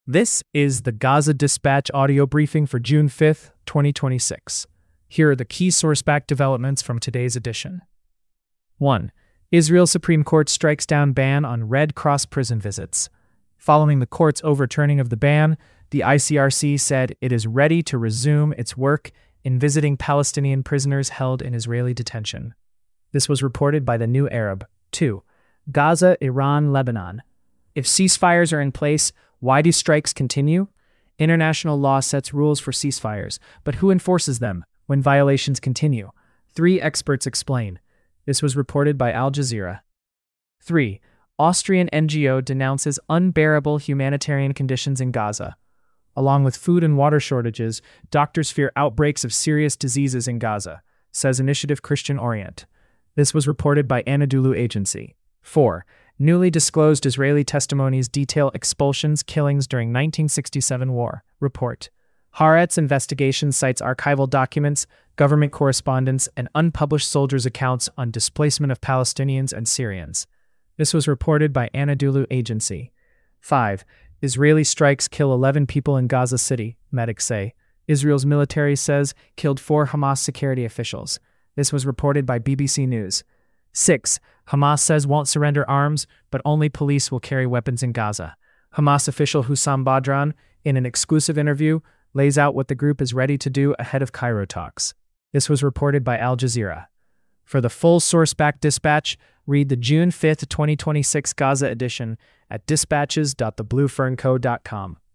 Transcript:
This is the Gaza Dispatch audio briefing for June 5th, 2026. Here are the key sourceback developments from today's edition. 1. Israel Supreme Court strikes down ban on Red Cross prison visits. Following the court's overturning of the ban, the ICRC said it is ready to resume its work in visiting Palestinian prisoners held in Israeli detention. This was reported by the New Arab. 2. Gaza, Iran, Lebanon. If ceasefires are in place, why do strikes continue? International law sets rules for ceasefires, but who enforces them when violations continue? 3 experts explain. This was reported by Al Jazeera. 3. Austrian NGO denounces unbearable humanitarian conditions in Gaza. Along with food and water shortages, doctors fear outbreaks of serious diseases in Gaza, says Initiative Christian Orient. This was reported by Anadolu Agency. 4. Newly disclosed Israeli testimonies detail expulsions, killings during 1967 war. Report. Haaretz investigation cites archival documents, government correspondence, and unpublished soldiers' accounts on displacement of Palestinians and Syrians. This was reported by Anadolu Agency. 5. Israeli strikes kill 11 people in Gaza City, medics say. Israel's military says killed 4 Hamas security officials. This was reported by BBC News. 6. Hamas says won't surrender arms, but only police will carry weapons in Gaza. Hamas official Hussam Badran, in an exclusive interview, lays out what the group is ready to do ahead of Cairo talks. This was reported by Al Jazeera. For the full sourceback dispatch, read the June 5, 2026 Gaza edition at dispatches.thebluefernco.com.